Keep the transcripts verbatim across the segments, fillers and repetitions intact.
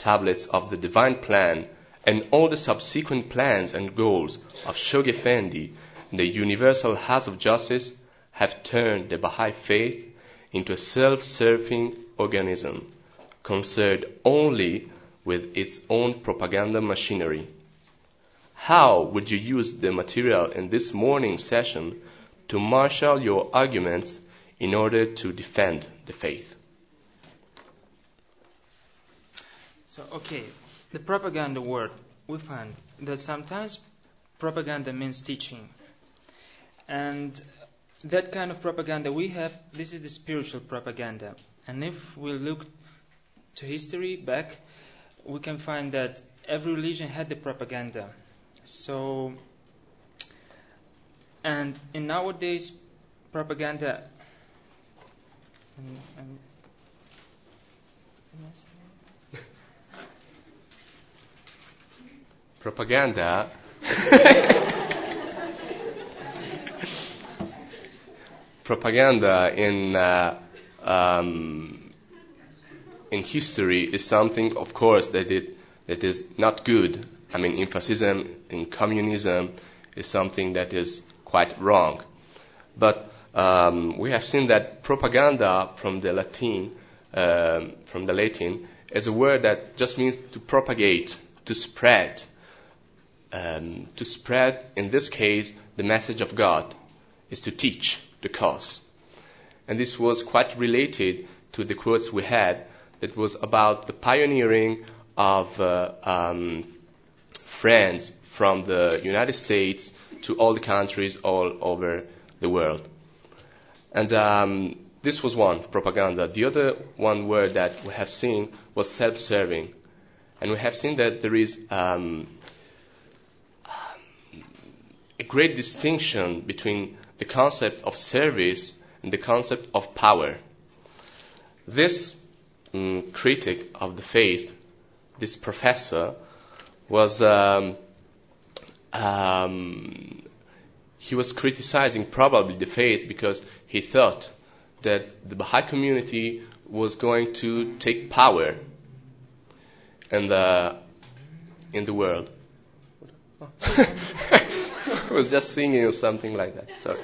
tablets of the divine plan and all the subsequent plans and goals of Shoghi Effendi, the Universal House of Justice, have turned the Baha'i faith into a self-serving organism, concerned only with its own propaganda machinery. How would you use the material in this morning session to marshal your arguments in order to defend the faith? So, okay, the propaganda word, we find that sometimes propaganda means teaching. And that kind of propaganda we have, this is the spiritual propaganda. And if we look to history back, we can find that every religion had the propaganda. So, and in nowadays, propaganda. Um, um, propaganda. Propaganda in uh, um, in history is something, of course, that it that is not good. I mean, in fascism, in communism, is something that is quite wrong. But um, we have seen that propaganda from the Latin, um, from the Latin, is a word that just means to propagate, to spread, um, to spread. In this case, the message of God is to teach the cause. And this was quite related to the quotes we had that was about the pioneering of uh, um, friends from the United States to all the countries all over the world. And um, this was one, propaganda. The other one word that we have seen was self-serving. And we have seen that there is um, a great distinction between the concept of service and the concept of power. This um, critic of the faith, this professor, was um, um, he was criticizing probably the faith because he thought that the Baha'i community was going to take power in the in the world. I was just singing or something like that. Sorry.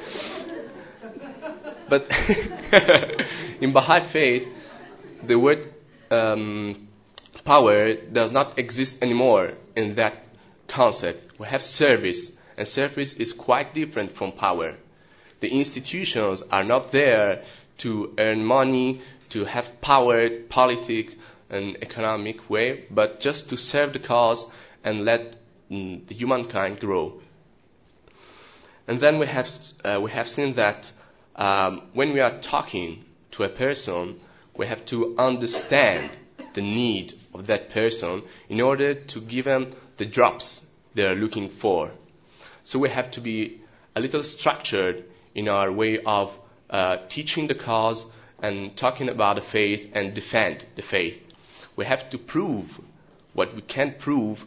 But in Baha'i faith, the word um, power does not exist anymore in that concept. We have service, and service is quite different from power. The institutions are not there to earn money, to have power, politics, and economic way, but just to serve the cause and let mm, the humankind grow. And then we have uh, we have seen that um, when we are talking to a person, we have to understand the need of that person in order to give them the drops they are looking for. So we have to be a little structured in our way of uh, teaching the cause and talking about the faith and defend the faith. We have to prove what we can prove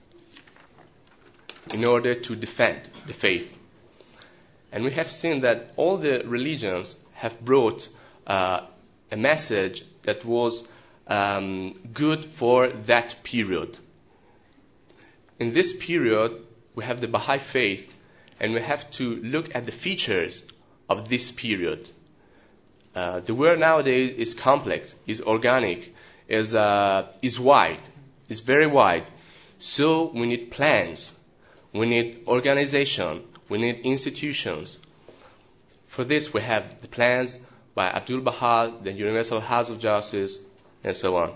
in order to defend the faith. And we have seen that all the religions have brought uh, a message that was um, good for that period. In this period, we have the Baha'i faith, and we have to look at the features of this period. Uh, the world nowadays is complex, is organic, is uh, is wide, is very wide. So we need plans, we need organization, we need institutions. For this, we have the plans by Abdul Baha, the Universal House of Justice, and so on.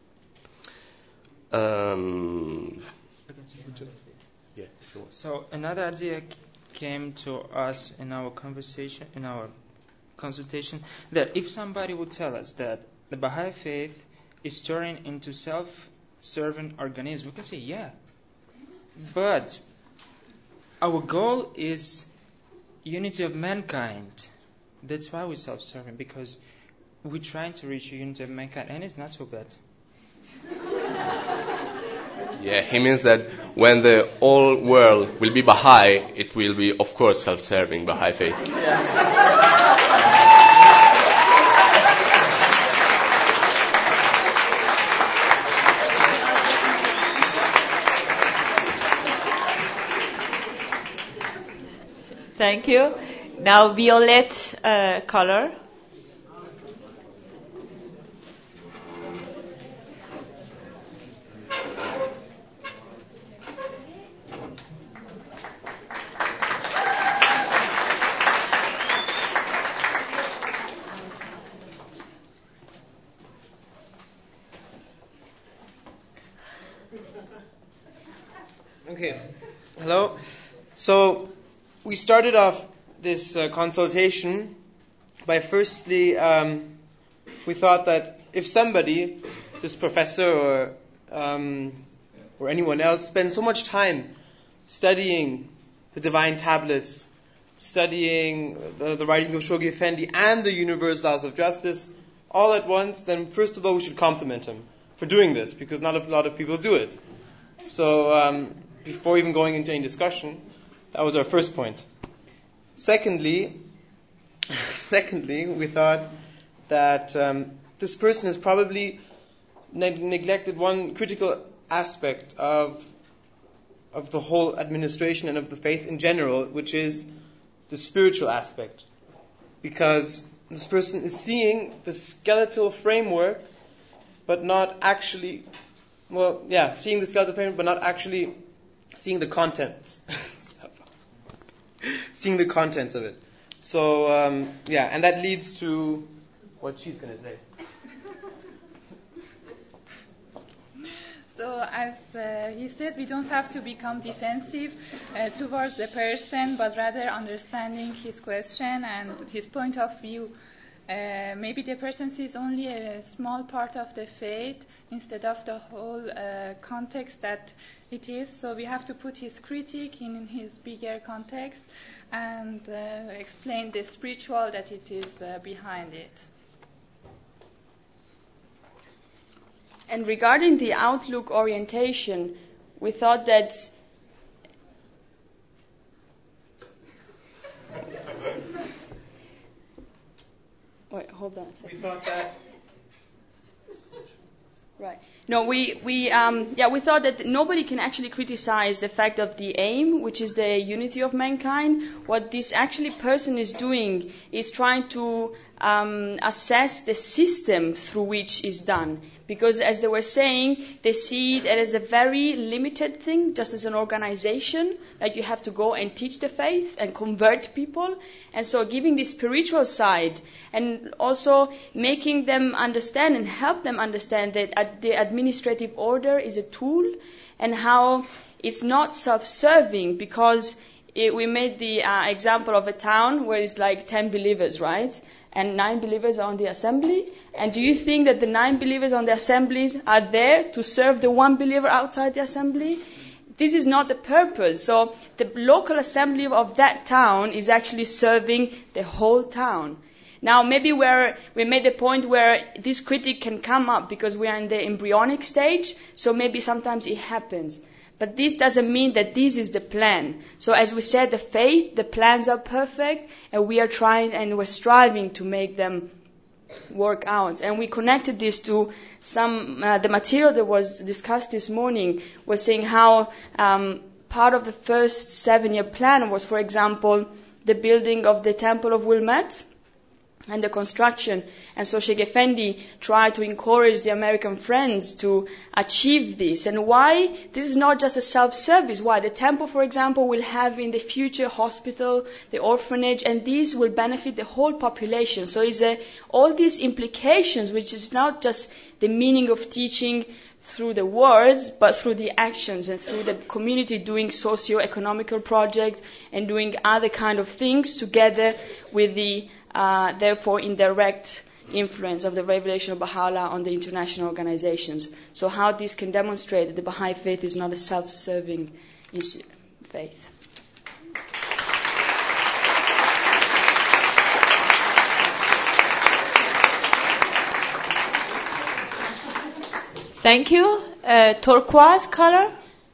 Um, yeah, sure. So another idea came to us in our conversation, in our consultation, that if somebody would tell us that the Baha'i faith is turning into self-serving organism, we can say, yeah. But our goal is unity of mankind. That's why we're self-serving, because we're trying to reach a unity of mankind, and it's not so bad. Yeah, he means that when the whole world will be Baha'i, it will be, of course, self-serving Baha'i faith. Thank you. Now, violet uh, color. Okay. Hello. So we started off this uh, consultation by firstly, um, we thought that if somebody, this professor or um, or anyone else, spends so much time studying the divine tablets, studying the, the writings of Shoghi Effendi and the universal laws of justice all at once, then first of all we should compliment him for doing this, because not a lot of people do it. So um, before even going into any discussion, that was our first point. Secondly, secondly, we thought that um, this person has probably neg- neglected one critical aspect of of the whole administration and of the faith in general, which is the spiritual aspect. Because this person is seeing the skeletal framework, but not actually, well, yeah, seeing the skeletal framework, but not actually seeing the contents. seeing the contents of it. So, um, yeah, and that leads to what she's going to say. So, as uh, he said, we don't have to become defensive uh, towards the person, but rather understanding his question and his point of view. Uh, maybe the person sees only a small part of the faith instead of the whole uh, context that it is. So we have to put his critique in his bigger context and uh, explain the spiritual that it is uh, behind it. And regarding the outlook orientation, we thought that wait, hold on a second. We thought that Right. No, we we um yeah we thought that nobody can actually criticize the fact of the aim, which is the unity of mankind. What this actually person is doing is trying to um, assess the system through which is done. Because as they were saying, they see it as a very limited thing, just as an organization, like you have to go and teach the faith and convert people. And so giving the spiritual side and also making them understand and help them understand that the administrative order is a tool and how it's not self-serving, because it, we made the uh, example of a town where it's like ten believers, right? And nine believers are on the assembly. And do you think that the nine believers on the assemblies are there to serve the one believer outside the assembly? This is not the purpose. So the local assembly of that town is actually serving the whole town. Now maybe we're, we made a point where this critique can come up because we are in the embryonic stage, so maybe sometimes it happens. But this doesn't mean that this is the plan. So as we said, the faith, the plans are perfect, and we are trying and we're striving to make them work out. And we connected this to some, uh, the material that was discussed this morning was saying how um, part of the first seven-year plan was, for example, the building of the Temple of Wilmette and the construction. And so Sheikh Effendi tried to encourage the American friends to achieve this. And why? This is not just a self-service. Why? The temple, for example, will have in the future hospital, the orphanage, and these will benefit the whole population. So it's a, all these implications, which is not just the meaning of teaching through the words, but through the actions and through the community doing socio-economical projects and doing other kind of things together with the Uh, therefore indirect influence of the revelation of Baha'u'llah on the international organizations. So how this can demonstrate that the Baha'i faith is not a self-serving issue, faith. Thank you. Uh, turquoise color.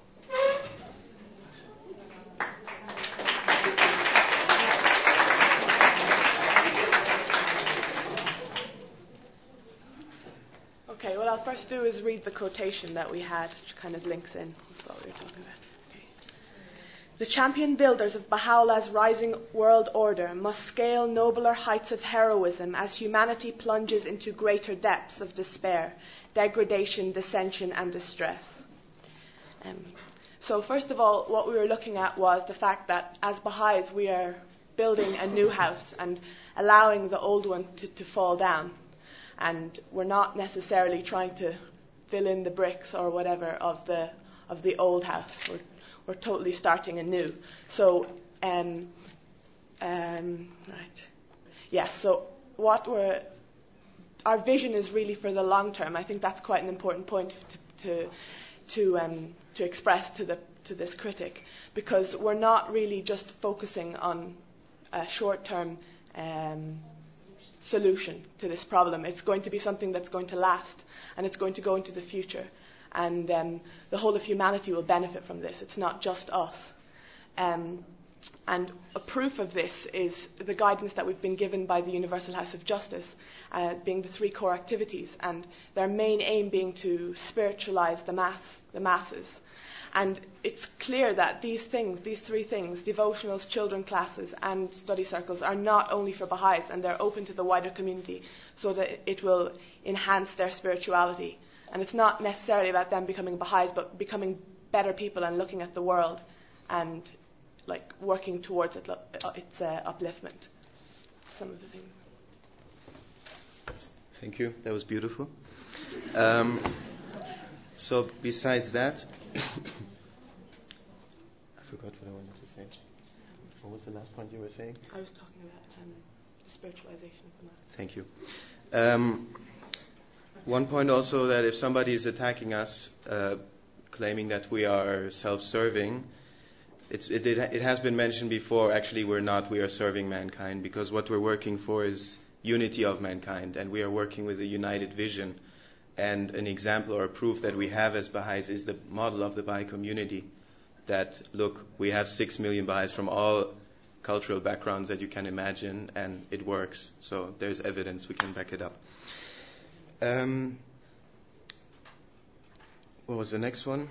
Okay, what I'll first do is read the quotation that we had, which kind of links in with what we were talking about. Okay. The champion builders of Baha'u'llah's rising world order must scale nobler heights of heroism as humanity plunges into greater depths of despair, degradation, dissension, and distress. Um, so first of all, what we were looking at was the fact that as Baha'is we are building a new house and allowing the old one to, to fall down. And we're not necessarily trying to fill in the bricks or whatever of the of the old house. We're, we're totally starting anew. So, um, um, right, yes. So, what we're our vision is really for the long term. I think that's quite an important point to to to, um, to express to the to this critic, because we're not really just focusing on a short term um, solution to this problem. It's going to be something that's going to last, and it's going to go into the future. And um, the whole of humanity will benefit from this. It's not just us. Um, and a proof of this is the guidance that we've been given by the Universal House of Justice, uh, being the three core activities, and their main aim being to spiritualize the mass, the masses. And it's clear that these things, these three things, devotionals, children classes, and study circles, are not only for Baha'is, and they're open to the wider community, so that it will enhance their spirituality. And it's not necessarily about them becoming Baha'is, but becoming better people and looking at the world and like working towards it, its uh, upliftment. Some of the things. Thank you. That was beautiful. Um, so besides that, I forgot what I wanted to say. What was the last point you were saying? I was talking about um, the spiritualization of the mass. Thank you. Um, One point also, that if somebody is attacking us, uh, claiming that we are self-serving, it's, it, it, it has been mentioned before, actually we're not, we are serving mankind, because what we're working for is unity of mankind, and we are working with a united vision. And an example or a proof that we have as Baha'is is the model of the Baha'i community, that, look, we have six million Baha'is from all cultural backgrounds that you can imagine, and it works. So there's evidence, we can back it up. Um, what was the next one?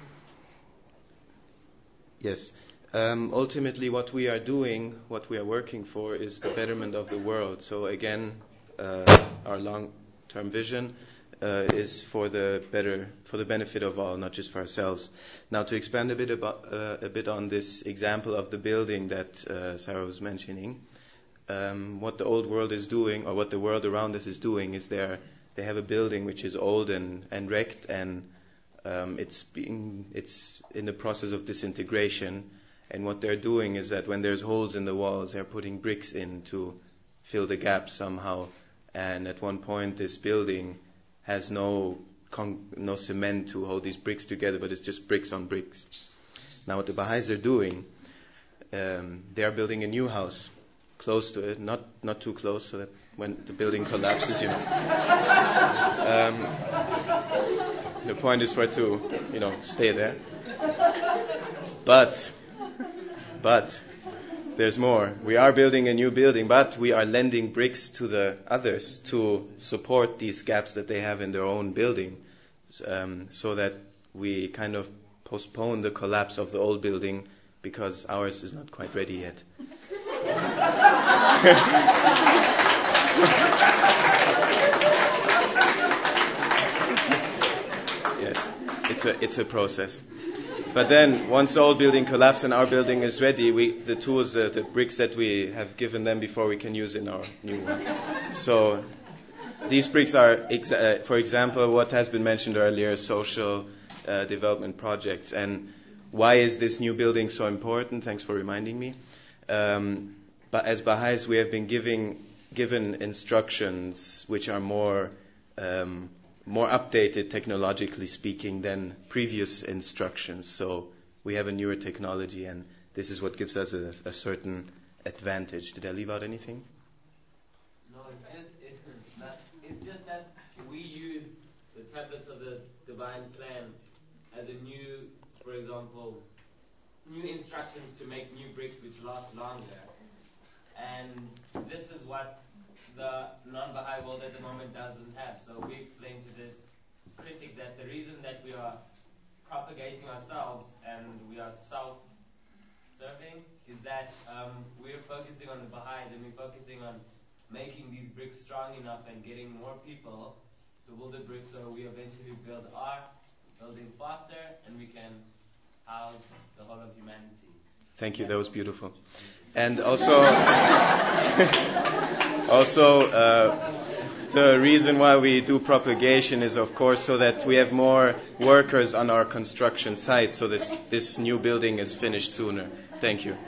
Yes. Um, ultimately, what we are doing, what we are working for, is the betterment of the world. So again, uh, our long-term vision uh, is for the better, for the benefit of all, not just for ourselves. Now, to expand a bit about uh, a bit on this example of the building that uh, Sarah was mentioning, um, what the old world is doing, or what the world around us is doing, is they're They have a building which is old and, and wrecked, and um, it's being it's in the process of disintegration. And what they're doing is that when there's holes in the walls, they're putting bricks in to fill the gaps somehow. And at one point, this building has no con- no cement to hold these bricks together, but it's just bricks on bricks. Now, what the Baha'is are doing, um, they are building a new house close to it, not not too close, so that when the building collapses, you know. Um, the point is for it to, you know, stay there. But, but, there's more. We are building a new building, but we are lending bricks to the others to support these gaps that they have in their own building, um, so that we kind of postpone the collapse of the old building, because ours is not quite ready yet. Yes, it's a it's a process. But then, once the old building collapses and our building is ready, we the tools, uh, the bricks that we have given them before, we can use in our new one. So these bricks are, ex- uh, for example, what has been mentioned earlier, social uh, development projects. And why is this new building so important? Thanks for reminding me. Um, but as Baha'is, we have been giving given instructions which are more um, more updated, technologically speaking, than previous instructions. So we have a newer technology, and this is what gives us a, a certain advantage. Did I leave out anything? No, it's just it, that, it's just that we use the tablets of the divine plan as a new, for example, new instructions to make new bricks which last longer. And this is what the non-Baha'i world at the moment doesn't have. So we explain to this critic that the reason that we are propagating ourselves and we are self observing is that um, we're focusing on the Baha'is and we're focusing on making these bricks strong enough and getting more people to build the bricks so we eventually build our building faster and we can house the whole of humanity. Thank you, that was beautiful. And also, also uh, the reason why we do propagation is, of course, so that we have more workers on our construction site, so this, this new building is finished sooner. Thank you.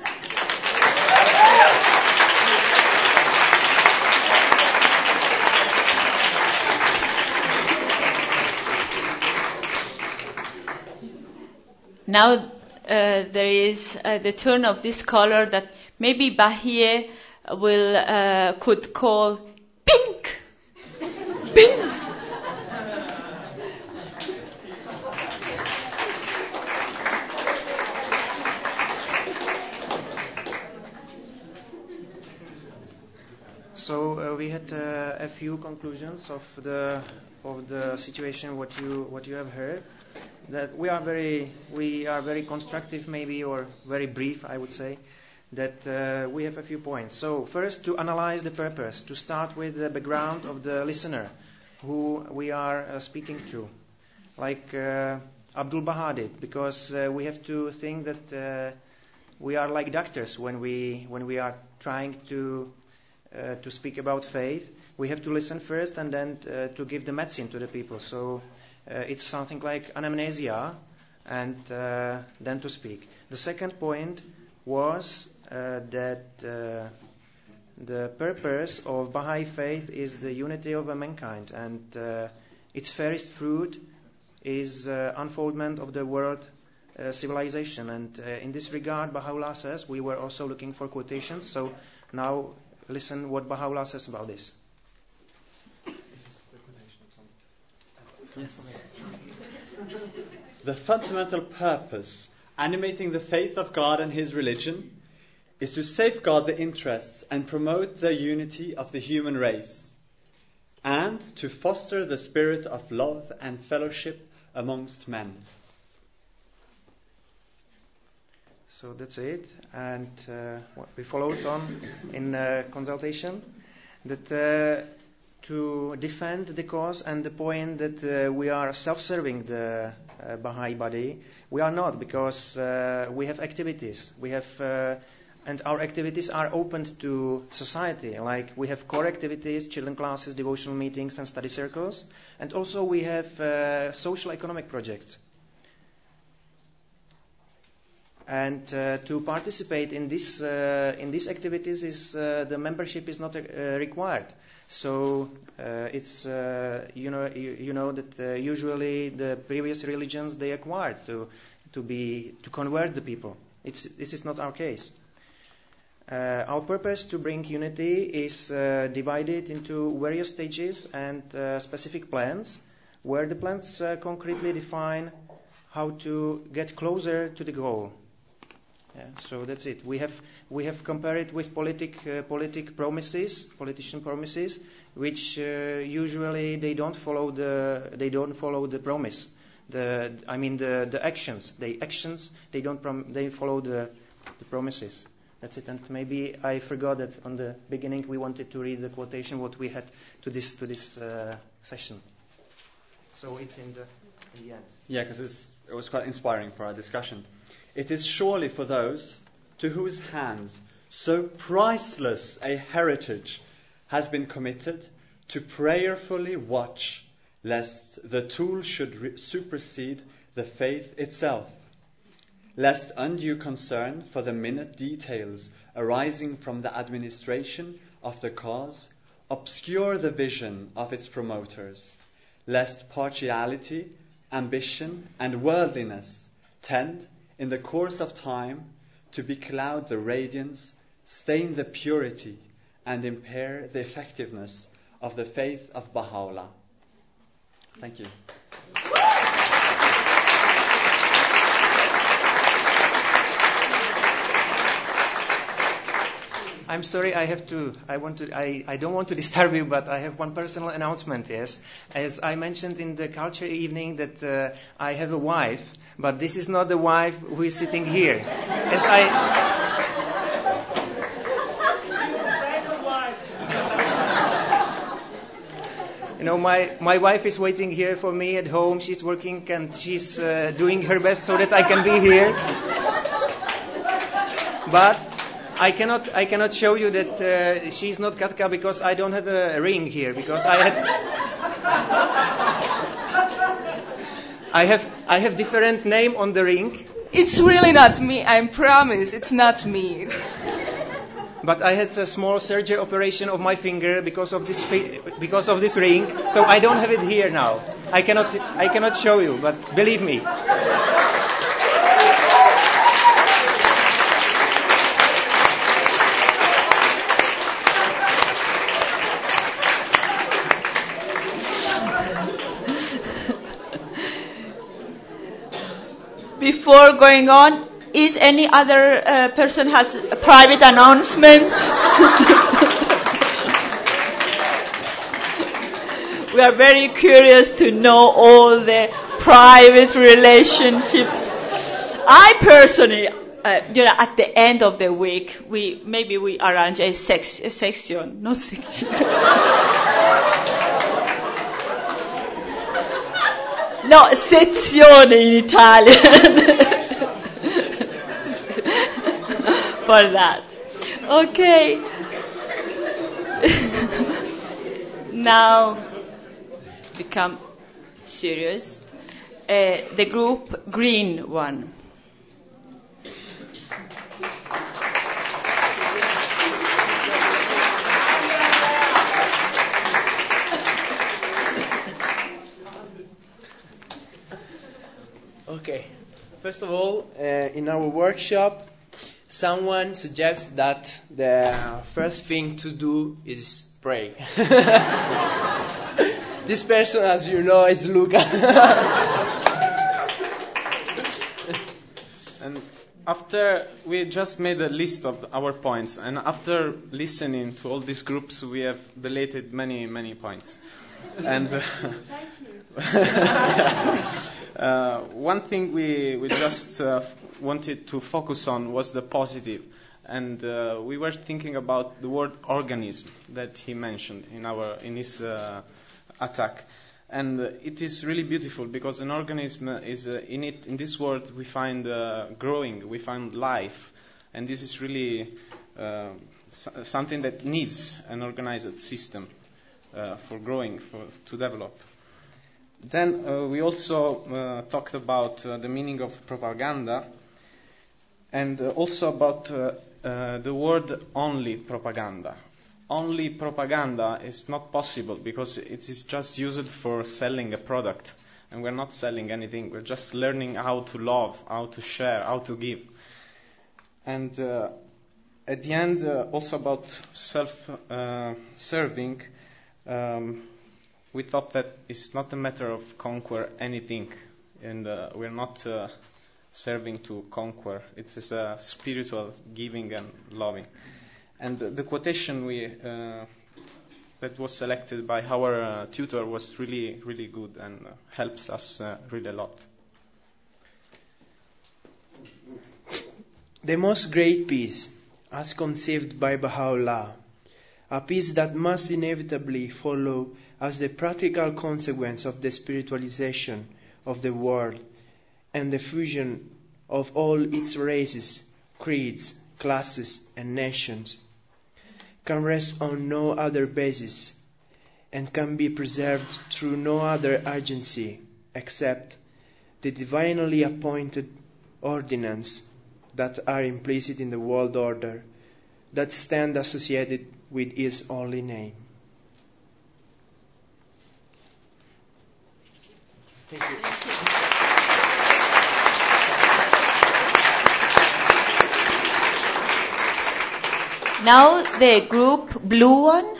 Now uh, there is uh, the turn of this color that maybe Bahia will uh, could call pink. Pink. So uh, we had uh, a few conclusions of the of the situation what you what you have heard. That we are very we are very constructive maybe, or very brief I would say, that uh, we have a few points. So first, to analyze the purpose, to start with the background of the listener who we are uh, speaking to, like uh, Abdul Baha did, because uh, we have to think that uh, we are like doctors when we when we are trying to uh, to speak about faith. We have to listen first and then uh, to give the medicine to the people. So Uh, it's something like anamnesia, and uh, then to speak. The second point was uh, that uh, the purpose of Baha'i faith is the unity of mankind, and uh, its fairest fruit is uh, unfoldment of the world uh, civilization. And uh, in this regard, Baha'u'llah says, we were also looking for quotations, so now listen what Baha'u'llah says about this. Yes. The fundamental purpose animating the faith of God and His religion is to safeguard the interests and promote the unity of the human race, and to foster the spirit of love and fellowship amongst men. So that's it. And uh, what we followed on in uh, consultation, that uh, to defend the cause and the point that uh, we are self-serving the uh, Baha'i body. We are not, because uh, we have activities. We have, uh, and our activities are open to society. Like we have core activities, children classes, devotional meetings, and study circles. And also we have uh, social economic projects. And uh, to participate in this uh, in these activities, is uh, the membership is not uh, required. So uh, it's uh, you know you, you know that uh, usually the previous religions they acquired to to be to convert the people. It's this is not our case. Uh, our purpose to bring unity is uh, divided into various stages and uh, specific plans, where the plans uh, concretely define how to get closer to the goal. Yeah, so that's it. We have we have compared it with politic uh, politic promises, politician promises, which uh, usually they don't follow the they don't follow the promise. The I mean the, the actions, the actions they don't prom- they follow the the promises. That's it. And maybe I forgot that on the beginning we wanted to read the quotation what we had to this to this uh, session. So it's in the in the end. Yeah, because it was quite inspiring for our discussion. It is surely for those to whose hands so priceless a heritage has been committed to prayerfully watch, lest the tool should re- supersede the faith itself, lest undue concern for the minute details arising from the administration of the cause obscure the vision of its promoters, lest partiality, ambition, and worldliness tend in the course of time to becloud the radiance, stain the purity, and impair the effectiveness of the faith of Baha'u'llah. Thank you. I'm sorry, I have to, I want to, I, I don't want to disturb you, but I have one personal announcement, yes. As I mentioned in the culture evening that uh, I have a wife, But this is not the wife who is sitting here. As I... You know, my, my wife is waiting here for me at home. She's working and she's uh, doing her best so that I can be here. But I cannot I cannot show you that uh, she's not Katka because I don't have a ring here. Because I had I have I have different name on the ring. It's really not me. I promise, it's not me. But I had a small surgery operation of my finger because of this fi- because of this ring, so I don't have it here now. I cannot I cannot show you, but believe me. Before going on, is any other uh, person has a private announcement? We are very curious to know all the private relationships. I personally, uh, you know, at the end of the week, we maybe we arrange a, sex, a section, not section. No, sezione in Italian. For that. Okay. Now, become serious. Uh, the group green one. Okay. First of all, uh, in our workshop, someone suggests that the first thing to do is pray. This person, as you know, is Luca. And after we just made a list of our points, and after listening to all these groups, we have deleted many, many points. And uh, uh, one thing we we just uh, wanted to focus on was the positive, and uh, we were thinking about the word organism that he mentioned in our in his uh, attack, and uh, it is really beautiful because an organism is uh, in it. In this word, we find uh, growing, we find life, and this is really uh, something that needs an organized system uh, for growing, for to develop. Then uh, we also uh, talked about uh, the meaning of propaganda, and uh, also about uh, uh, the word only propaganda. Only propaganda is not possible because it is just used for selling a product, and we're not selling anything. We're just learning how to love, how to share, how to give. And uh, at the end, uh, also about self-serving, uh, um, we thought that it's not a matter of conquer anything, and uh, we're not uh, serving to conquer. It's just a spiritual giving and loving. And uh, the quotation we uh, that was selected by our uh, tutor was really, really good and uh, helps us uh, really a lot. The most great peace, as conceived by Baha'u'llah, a peace that must inevitably follow as the practical consequence of the spiritualization of the world and the fusion of all its races, creeds, classes, and nations, can rest on no other basis and can be preserved through no other agency except the divinely appointed ordinance that are implicit in the world order that stand associated with His holy name. Thank you. Now the group blue one.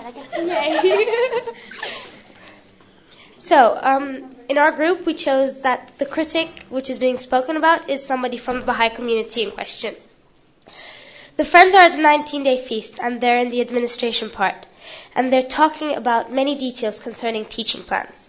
Yay. So, um, in our group, we chose that the critic, which is being spoken about, is somebody from the Baha'i community in question. The friends are at a nineteen-day feast, and they're in the administration part, and they're talking about many details concerning teaching plans.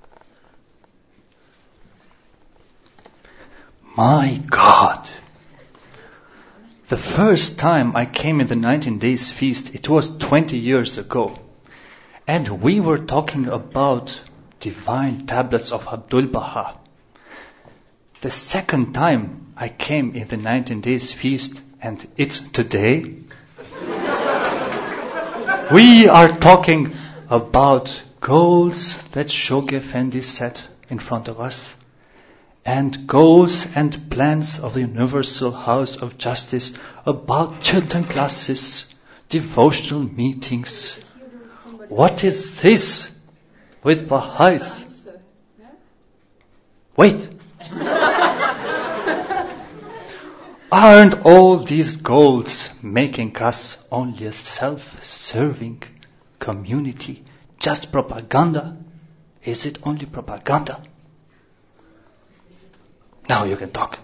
My God! The first time I came in the nineteen days feast, it was twenty years ago. And we were talking about divine tablets of Abdul Baha. The second time I came in the nineteen days feast, and it's today, we are talking about goals that Shoghi Effendi set in front of us, and goals and plans of the Universal House of Justice about children classes, devotional meetings. What is this with Baha'is? Wait. Aren't all these goals making us only a self-serving community? Just propaganda? Is it only propaganda? Now you can talk.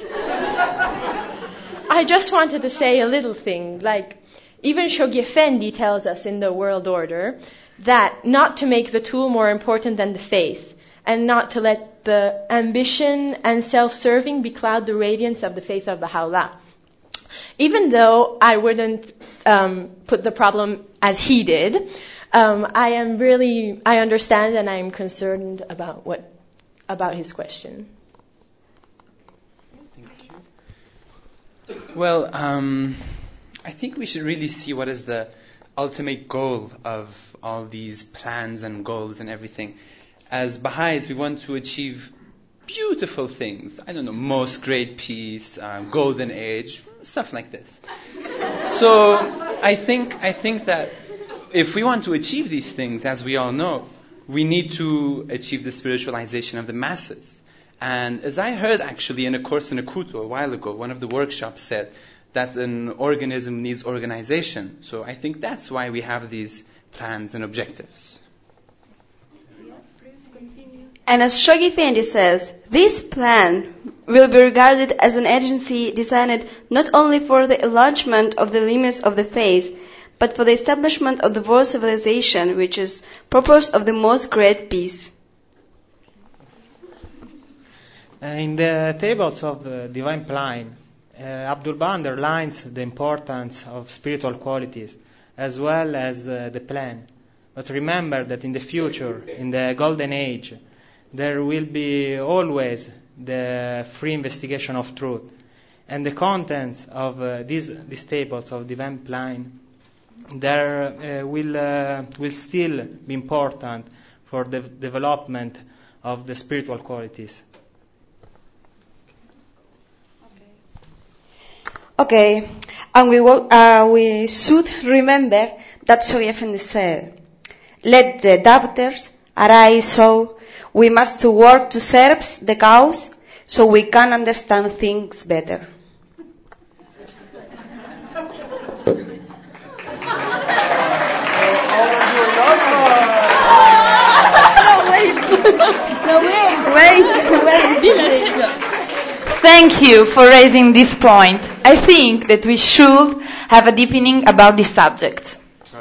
I just wanted to say a little thing, like even Shoghi Effendi tells us in the World Order that not to make the tool more important than the faith, and not to let the ambition and self-serving becloud the radiance of the faith of Baha'u'llah. Even though I wouldn't um, put the problem as he did, um, I am really, I understand and I am concerned about what, about his question. Well, um, I think we should really see what is the ultimate goal of all these plans and goals and everything. As Baha'is, we want to achieve beautiful things. I don't know, most great peace, uh, golden age, stuff like this. So I think I think that if we want to achieve these things, as we all know, we need to achieve the spiritualization of the masses. And as I heard actually in a course in Akuto a while ago, one of the workshops said that an organism needs organization. So I think that's why we have these plans and objectives. And as Shoghi Effendi says, this plan will be regarded as an agency designed not only for the enlargement of the limits of the faith, but for the establishment of the world civilization, which is purpose of the most great peace. Uh, in the tables of the Divine Plan, uh, Abdul Baha underlines the importance of spiritual qualities as well as uh, the plan. But remember that in the future, in the Golden Age, there will be always the free investigation of truth. And the contents of uh, these, these tables of Divine Plan, there uh, will, uh, will still be important for the development of the spiritual qualities. Okay, and we, will, uh, we should remember that Shoghi Effendi said, let the doubters arise, so we must work to serve the cause so we can understand things better. No, wait. No, wait. Wait, wait. Thank you for raising this point. I think that we should have a deepening about this subject.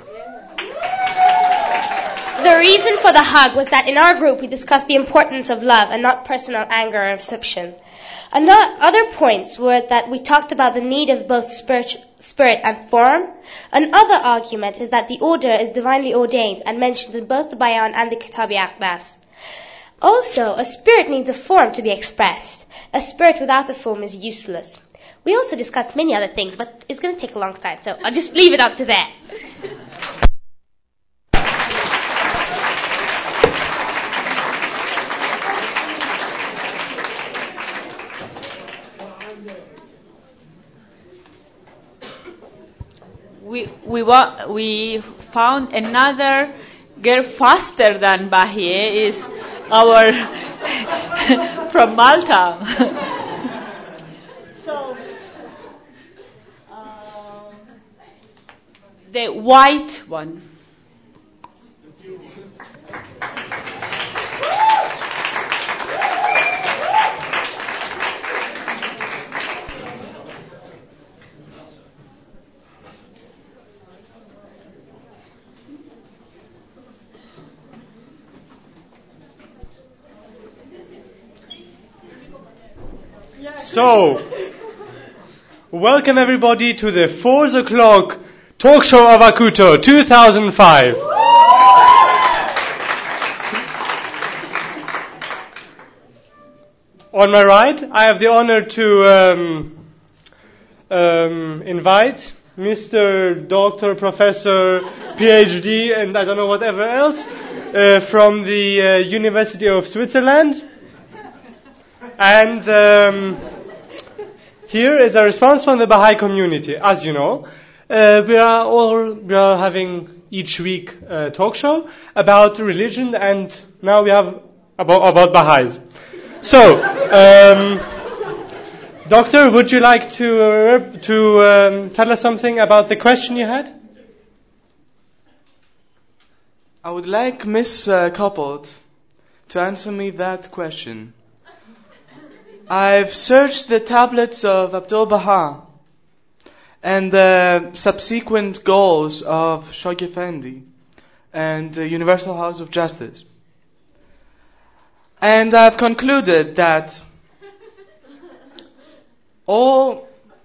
The reason for the hug was that in our group we discussed the importance of love and not personal anger or deception. Other points were that we talked about the need of both spirit, spirit and form. Another argument is that the order is divinely ordained and mentioned in both the Bayan and the Kitab-i-Aqdas. Also, a spirit needs a form to be expressed. A spirit without a form is useless. We also discussed many other things, but it's going to take a long time, so I'll just leave it up to that. We we wa- we found another girl faster than Bahie is our from Malta. So uh, the white one. So, welcome everybody to the four o'clock talk show of Akuto two thousand five. On my right, I have the honor to um, um, invite Mister Doctor Professor PhD and I don't know whatever else uh, from the uh, University of Switzerland. And um, here is a response from the Baha'i community. As you know, uh, we are all we are having each week a talk show about religion, and now we have about about Baha'is. So, um, Doctor, would you like to uh, to um, tell us something about the question you had? I would like Miss Uh, Couples to answer me that question. I've searched the tablets of Abdul-Baha and the subsequent goals of Shoghi Effendi and the Universal House of Justice. And I've concluded that all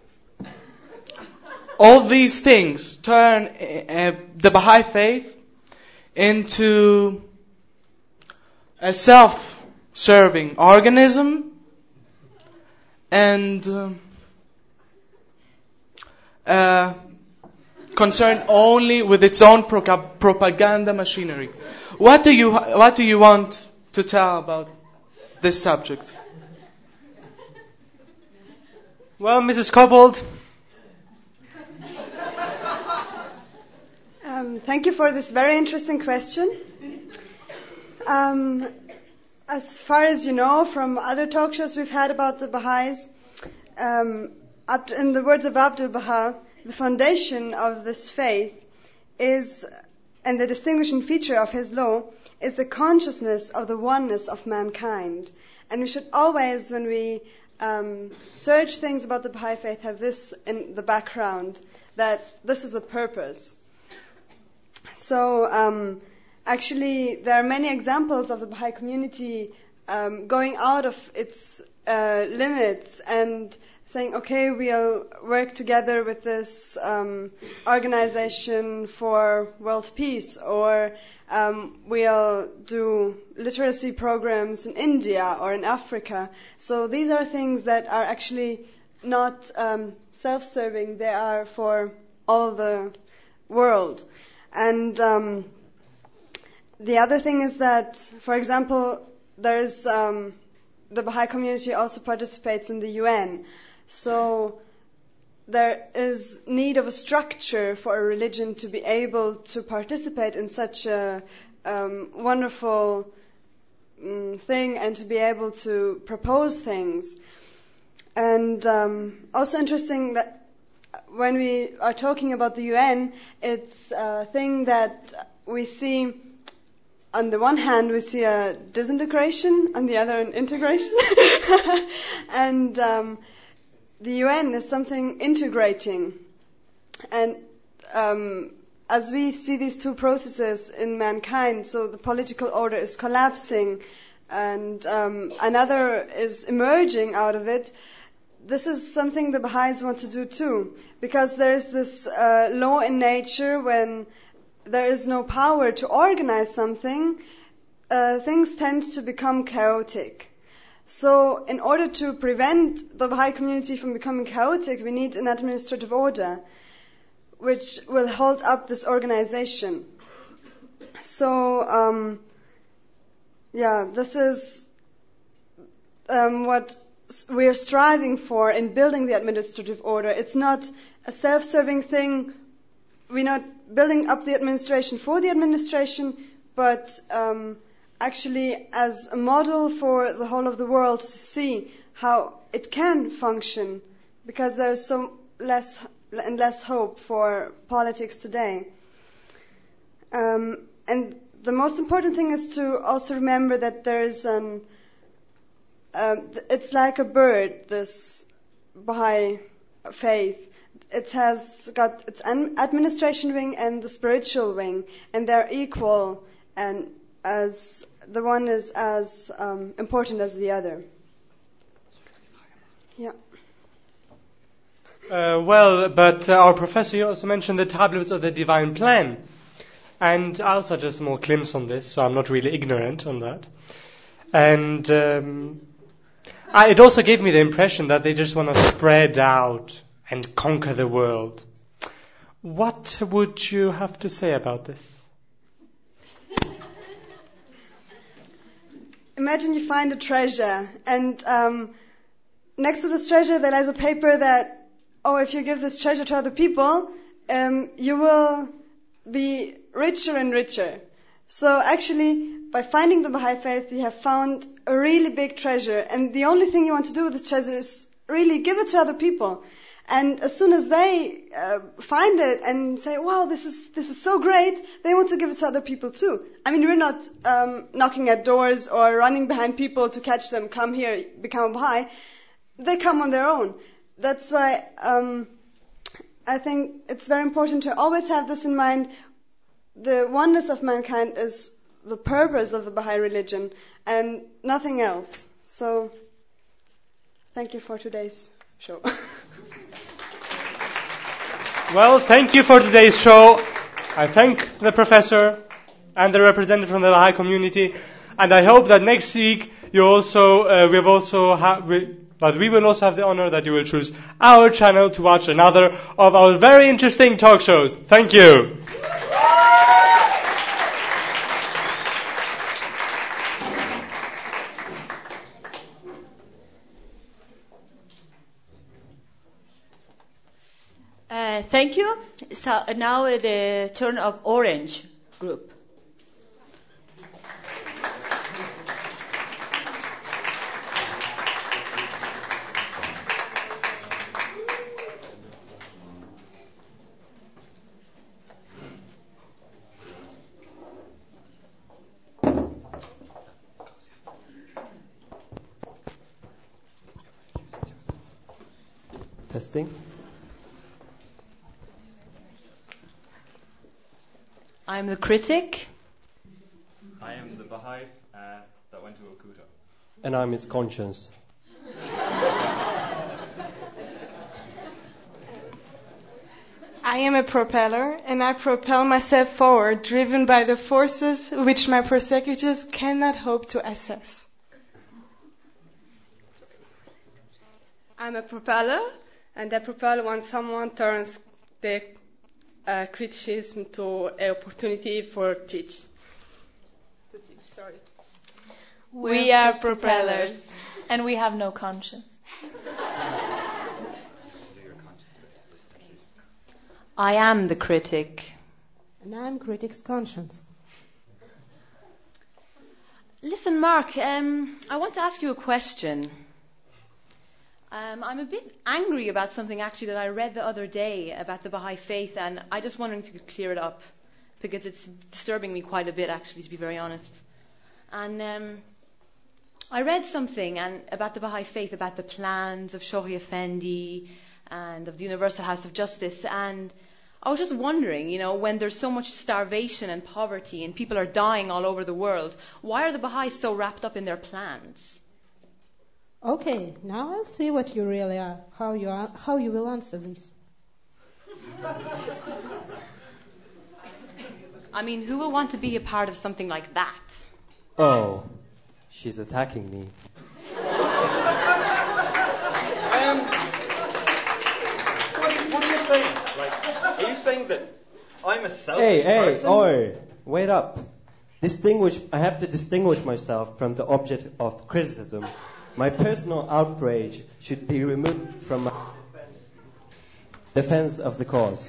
all these things turn uh, the Baha'i faith into a self-serving organism and uh, uh, concerned only with its own pro- propaganda machinery. What do you what do you want to tell about this subject? Well, Missus Cobbold. Um, thank you for this very interesting question. Um, As far as you know from other talk shows we've had about the Baha'is, um, in the words of Abdul-Baha, the foundation of this faith is, and the distinguishing feature of his law, is the consciousness of the oneness of mankind. And we should always, when we um, search things about the Baha'i faith, have this in the background, that this is the purpose. So, um, Actually, there are many examples of the Baha'i community um, going out of its uh, limits and saying, okay, we'll work together with this um, organization for world peace, or um, we'll do literacy programs in India or in Africa. So these are things that are actually not um, self-serving. They are for all the world. And Um, The other thing is that, for example, there is um, the Baha'i community also participates in the U N. So there is need of a structure for a religion to be able to participate in such a um, wonderful um, thing and to be able to propose things. And um, also interesting that when we are talking about the U N, it's a thing that we see. On the one hand, we see a disintegration, on the other, an integration. And um, the U N is something integrating. And um, as we see these two processes in mankind, so the political order is collapsing and um, another is emerging out of it, this is something the Baha'is want to do too. Because there is this uh, law in nature when there is no power to organize something, uh, things tend to become chaotic. So in order to prevent the Baha'i community from becoming chaotic, we need an administrative order which will hold up this organization. So, um, yeah, this is um, what we're striving for in building the administrative order. It's not a self-serving thing. We're not building up the administration for the administration, but um, actually as a model for the whole of the world to see how it can function, because there's so less and less hope for politics today. Um, and the most important thing is to also remember that there is an, um, it's like a bird, this Baha'i faith. It has got its administration wing and the spiritual wing, and they're equal, and as the one is as um, important as the other. Yeah. Uh, well, but uh, our professor, you also mentioned the tablets of the divine plan. And I also had a small glimpse on this, so I'm not really ignorant on that. And um, I, it also gave me the impression that they just want to spread out and conquer the world. What would you have to say about this? Imagine you find a treasure, and um, next to this treasure there lies a paper that, oh, if you give this treasure to other people, um, you will be richer and richer. So actually, by finding the Baha'i faith, you have found a really big treasure, and the only thing you want to do with this treasure is really give it to other people. And as soon as they uh, find it and say, wow, this is this is so great, they want to give it to other people too. I mean, we're not um, knocking at doors or running behind people to catch them, come here, become a Baha'i. They come on their own. That's why um, I think it's very important to always have this in mind. The oneness of mankind is the purpose of the Baha'i religion and nothing else. So, thank you for today's show. Well, thank you for today's show. I thank the professor and the representative from the Baha'i community, and I hope that next week you also uh, we have also ha- we, but we will also have the honor that you will choose our channel to watch another of our very interesting talk shows. Thank you. Uh, thank you. So uh, now uh, the turn of Orange group. Testing. I'm the critic. I am the Baha'i uh, that went to Okuta. And I'm his conscience. I am a propeller, and I propel myself forward, driven by the forces which my persecutors cannot hope to assess. I'm a propeller, and I propel when someone turns the uh, criticism to an opportunity for teach. To teach, sorry. We are propellers, and we have no conscience. I am the critic. And I'm critic's conscience. Listen, Mark, um, I want to ask you a question. Um, I'm a bit angry about something actually that I read the other day about the Baha'i faith, and I just wondering if you could clear it up, because it's disturbing me quite a bit, actually, to be very honest. And um, I read something and about the Baha'i faith, about the plans of Shoghi Effendi and of the Universal House of Justice, and I was just wondering, you know, when there's so much starvation and poverty and people are dying all over the world, why are the Baha'is so wrapped up in their plans? Okay, now I'll see what you really are, how you are, how you will answer this. I mean, who will want to be a part of something like that? Oh, she's attacking me. Um, what, what are you saying? Like, are you saying that I'm a selfish Hey, hey, person? oi, wait up. Distinguish. I have to distinguish myself from the object of criticism. My personal outrage should be removed from my defense of the cause.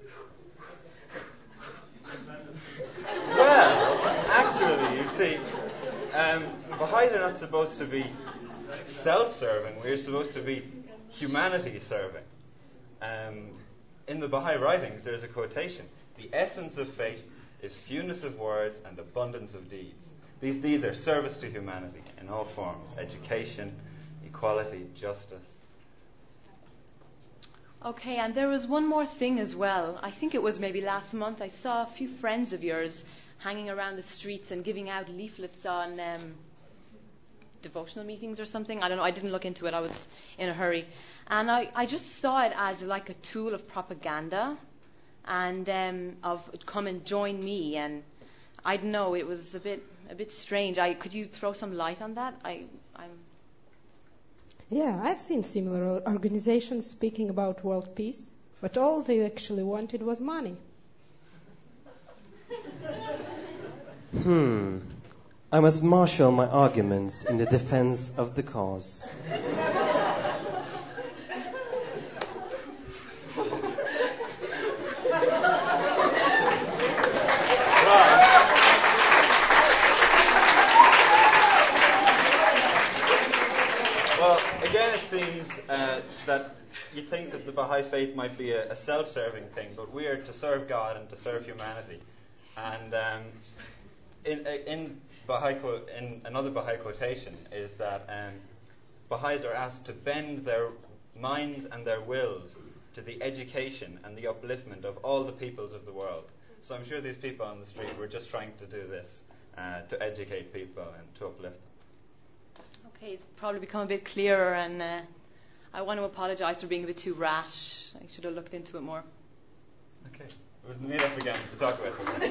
Well, actually, you see, um, Baha'is are not supposed to be self-serving. We're supposed to be humanity-serving. Um, in the Baha'i writings, there's a quotation: "The essence of faith is fewness of words and abundance of deeds. These deeds are service to humanity in all forms: education, equality, justice. Okay, and there was one more thing as well. I think it was maybe last month. I saw a few friends of yours hanging around the streets and giving out leaflets on um, devotional meetings or something. I don't know. I didn't look into it. I was in a hurry. And I, I just saw it as like a tool of propaganda and um, of come and join me. And I don't know. It was a bit a bit strange. I, could you throw some light on that? I, I'm... Yeah, I've seen similar organizations speaking about world peace, but all they actually wanted was money. Hmm. I must marshal my arguments in the defense of the cause. Well, again, it seems uh, that you think that the Baha'i faith might be a, a self-serving thing, but we are to serve God and to serve humanity. And um, in, in, Baha'i quote, in another Baha'i quotation is that um, Baha'is are asked to bend their minds and their wills to the education and the upliftment of all the peoples of the world. So I'm sure these people on the street were just trying to do this, uh, to educate people and to uplift them. Okay, it's probably become a bit clearer, and uh, I want to apologize for being a bit too rash. I should have looked into it more. Okay, we'll meet up again to talk about this.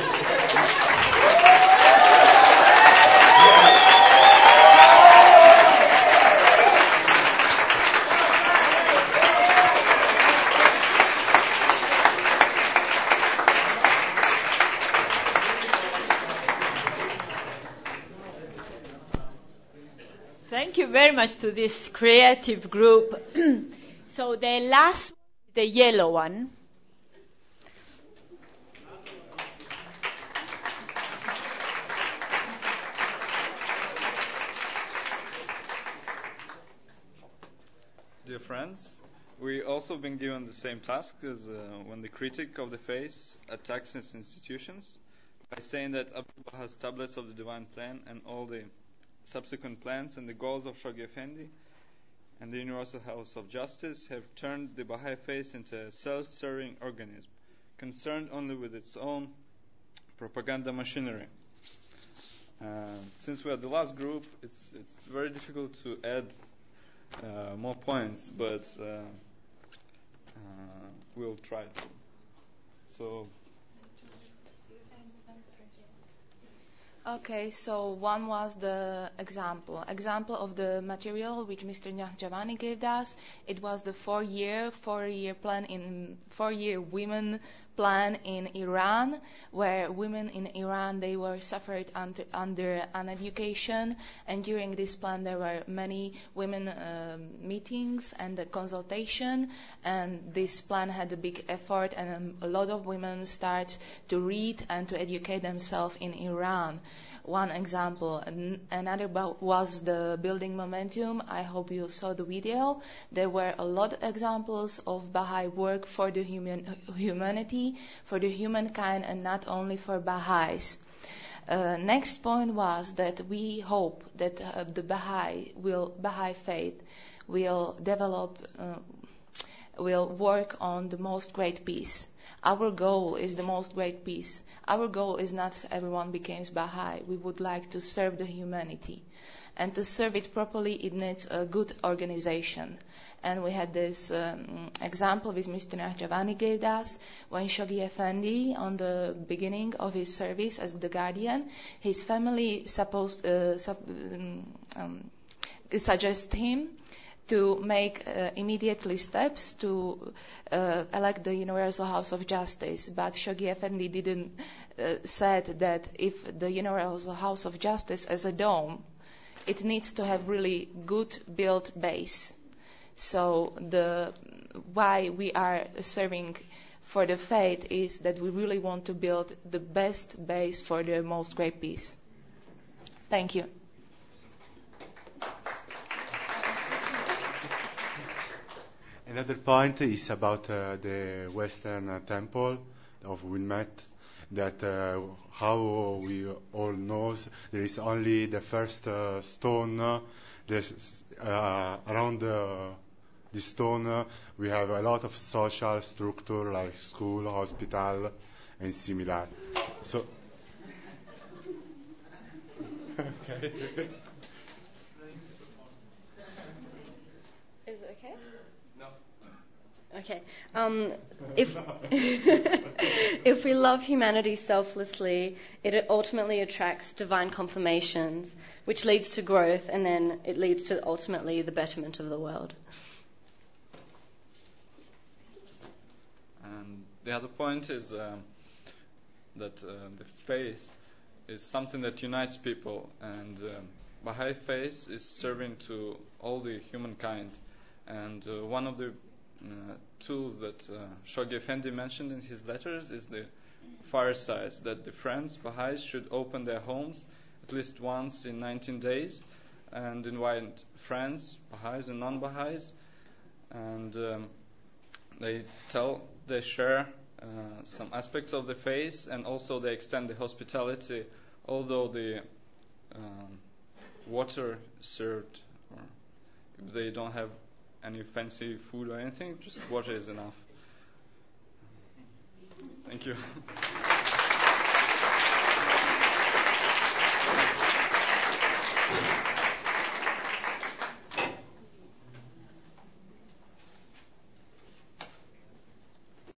Thank you very much to this creative group. So the last, the yellow one. Dear friends, we also been given the same task as uh, when the critic of the faith attacks its institutions by saying that Abdu'l-Baha's tablets of the divine plan and all the subsequent plans and the goals of Shoghi Effendi and the Universal House of Justice have turned the Baha'i faith into a self-serving organism concerned only with its own propaganda machinery. Uh, since we are the last group, it's it's very difficult to add uh, more points, but uh, uh, we'll try to. So. Okay, so one was the example. Example of the material which Mister Nahjavani gave us. It was the four-year, four-year plan in four-year women plan in Iran, where women in Iran they were suffered under, under an education, and during this plan there were many women uh, meetings and a consultation, and this plan had a big effort, and um, a lot of women start to read and to educate themselves in Iran. One example. Another was the building momentum. I hope you saw the video. There were a lot of examples of Baha'i work for the human, humanity, for the humankind, and not only for Baha'is. Uh, next point was that we hope that uh, the Baha'i will, Baha'i faith will develop, uh, will work on the most great peace. Our goal is the most great peace. Our goal is not everyone becomes Baha'i. We would like to serve the humanity. And to serve it properly, it needs a good organization. And we had this um, example which Mister Nahjavani gave us when Shoghi Effendi, on the beginning of his service as the guardian, his family supposed, uh, sub, um, um, suggest him to make uh, immediately steps to uh, elect the Universal House of Justice. But Shoghi Effendi didn't uh, said that if the Universal House of Justice as a dome, it needs to have really good built base. So the why we are serving for the faith is that we really want to build the best base for the most great peace. Thank you. Another point is about uh, the Western uh, Temple of Wilmette. that uh, how we all know, there is only the first uh, stone. Uh, there's, uh, around the, the stone, uh, we have a lot of social structure like school, hospital, and similar. So. Okay. Is it okay? No. Okay. Um, if if we love humanity selflessly, it ultimately attracts divine confirmations, which leads to growth, and then it leads to ultimately the betterment of the world. And the other point is um, that uh, the faith is something that unites people, and um, Baha'i faith is serving to all the humankind. And uh, one of the uh, tools that uh, Shoghi Effendi mentioned in his letters is the firesides, that the friends, Baha'is, should open their homes at least once in nineteen days and invite friends, Baha'is and non-Baha'is, and um, they tell, they share Uh, some aspects of the faith, and also they extend the hospitality, although the um, water served, or if they don't have any fancy food or anything, just water is enough. Thank you.